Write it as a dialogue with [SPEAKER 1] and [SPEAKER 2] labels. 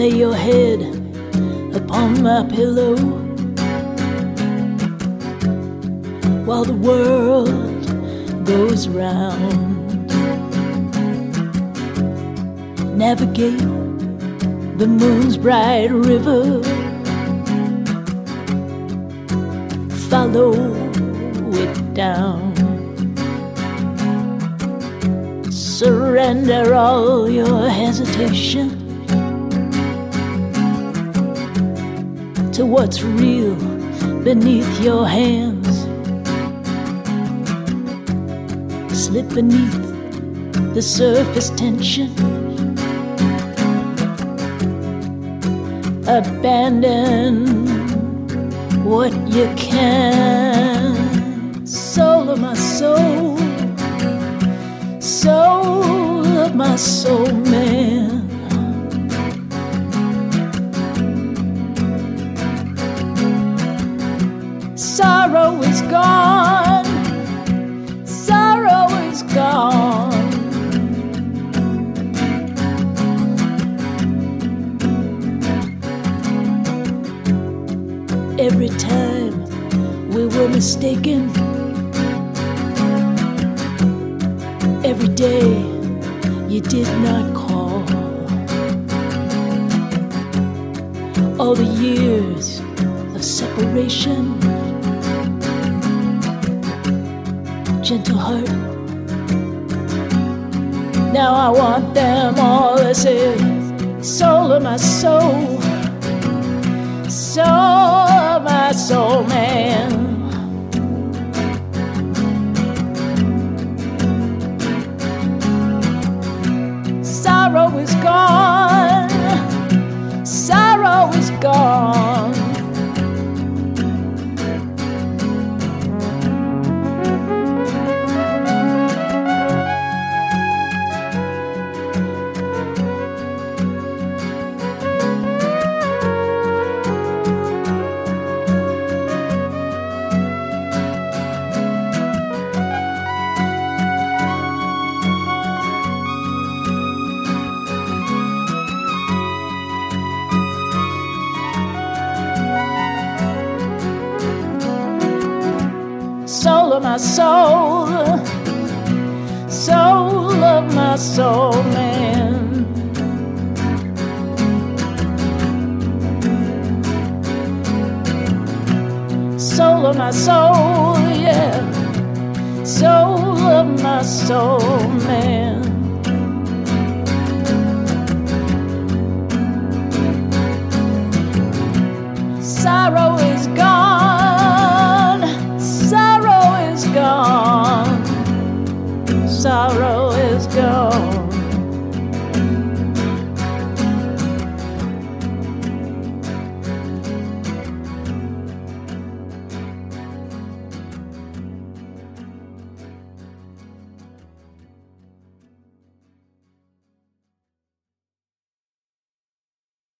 [SPEAKER 1] lay your head upon my pillow while the world goes round. Navigate the moon's bright river, follow it down. Surrender all your hesitation to what's real beneath your hands. Slip beneath the surface tension, abandon what you can. Soul of my soul, soul of my soul, man. Sorrow is gone, sorrow is gone. Every time we were mistaken, every day you did not call, all the years of separation, gentle heart, now I want them all. I say, soul of my soul, soul of my soul, man. Sorrow is gone, sorrow is gone. Soul of my soul, soul of my soul, man. Soul of my soul, yeah. Soul of my soul, man.